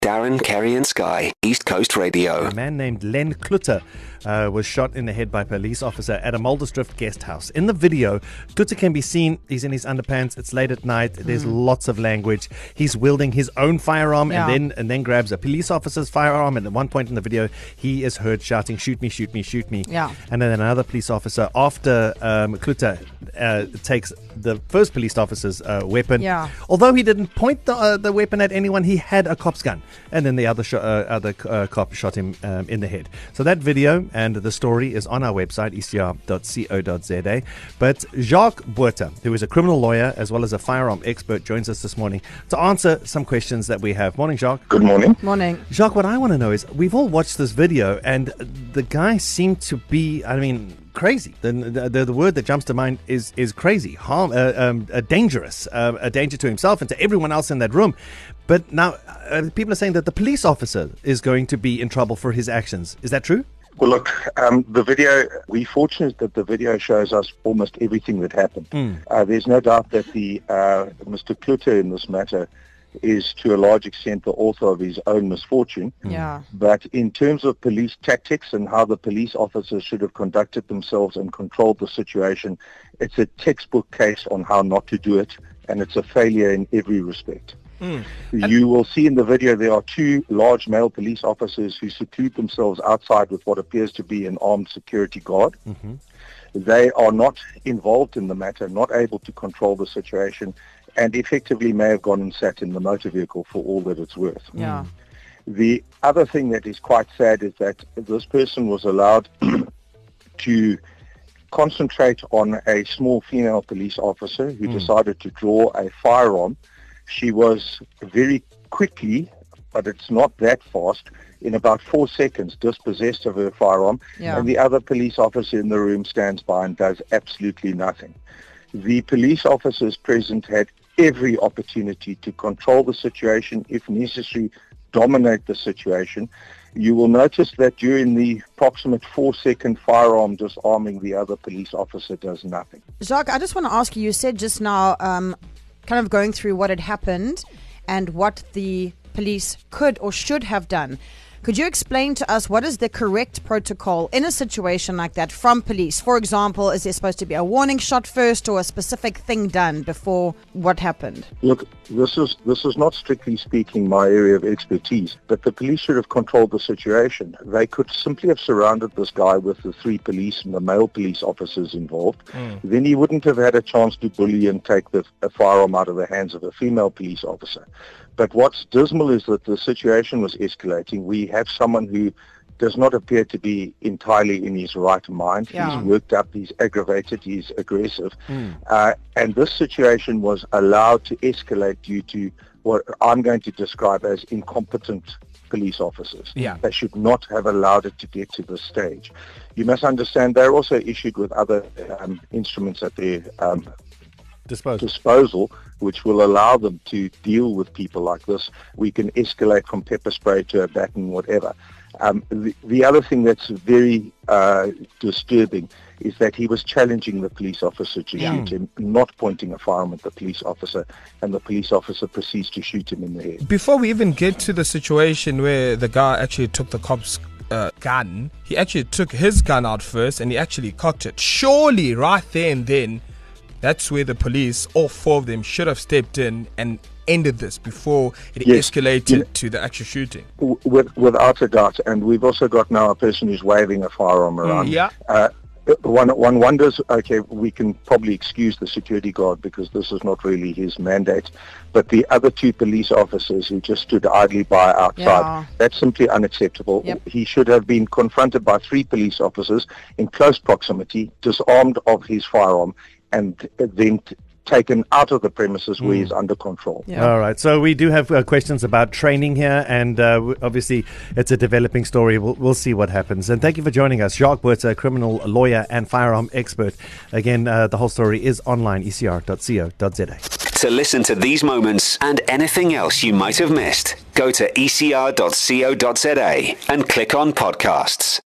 Darren, Kerry and Sky, East Coast Radio. A man named Len Klutter was shot in the head by a police officer at a Muldersdrift guest house. In the video, Klutter can be seen. He's in his underpants. It's late at night. There's lots of language. He's wielding his own firearm and then grabs a police officer's firearm. And at one point in the video, he is heard shouting, "Shoot me, shoot me, shoot me." Yeah. And then another police officer, after Klutter takes the first police officer's weapon. Yeah. Although he didn't point the weapon at anyone, he had a cop's gun. And then the other cop shot him in the head. So that video and the story is on our website, ecr.co.za. But Jacques Botha, who is a criminal lawyer as well as a firearm expert, joins us this morning to answer some questions that we have. Morning, Jacques. Good morning. Morning. Jacques, what I want to know is, we've all watched this video and the guy seemed to be, crazy. The word that jumps to mind is crazy, dangerous, a danger to himself and to everyone else in that room. But now people are saying that the police officer is going to be in trouble for his actions. Is that true? Well, look, the video, we're fortunate that the video shows us almost everything that happened. There's no doubt that the Mr. Klutter in this matter is to a large extent the author of his own misfortune. Yeah. But in terms of police tactics and how the police officers should have conducted themselves and controlled the situation, it's a textbook case on how not to do it, and it's a failure in every respect. You will see in the video there are two large male police officers who seclude themselves outside with what appears to be an armed security guard. They are not involved in the matter, not able to control the situation, and effectively may have gone and sat in the motor vehicle for all that it's worth. Yeah. The other thing that is quite sad is that this person was allowed to concentrate on a small female police officer who decided to draw a firearm. She was very quickly, but it's not that fast, in about 4 seconds dispossessed of her firearm, and the other police officer in the room stands by and does absolutely nothing. The police officers present had every opportunity to control the situation, if necessary, dominate the situation. You will notice that during the approximate 4-second firearm disarming, the other police officer does nothing. Jacques, I just want to ask you said just now, kind of going through what had happened and what the police could or should have done. Could you explain to us what is the correct protocol in a situation like that from police? For example, is there supposed to be a warning shot first or a specific thing done before what happened? Look, this is not strictly speaking my area of expertise, but the police should have controlled the situation. They could simply have surrounded this guy with the 3 police and the male police officers involved. Then he wouldn't have had a chance to bully and take a firearm out of the hands of a female police officer. But what's dismal is that the situation was escalating. We have someone who does not appear to be entirely in his right mind. Yeah. He's worked up, he's aggravated, he's aggressive. And this situation was allowed to escalate due to what I'm going to describe as incompetent police officers. They should not have allowed it to get to this stage. You must understand they're also issued with other instruments at their disposal, which will allow them to deal with people like this. We can escalate from pepper spray to a baton, whatever. The other thing that's very disturbing is that he was challenging the police officer to shoot him, not pointing a firearm at the police officer, and the police officer proceeds to shoot him in the head. Before we even get to the situation where the guy actually took the cop's gun, he actually took his gun out first and he actually cocked it. Surely right there and then, that's where the police, all 4 of them, should have stepped in and ended this before it escalated to the actual shooting. Without a doubt. And we've also got now a person who's waving a firearm around. One wonders, okay, we can probably excuse the security guard because this is not really his mandate, but the other 2 police officers who just stood idly by outside, that's simply unacceptable. He should have been confronted by 3 police officers in close proximity, disarmed of his firearm, and then taken out of the premises where he's under control. All right. So we do have questions about training here, and obviously it's a developing story. We'll see what happens. And thank you for joining us. Jacques Botha, criminal lawyer and firearm expert. Again, the whole story is online, ecr.co.za. To listen to these moments and anything else you might have missed, go to ecr.co.za and click on podcasts.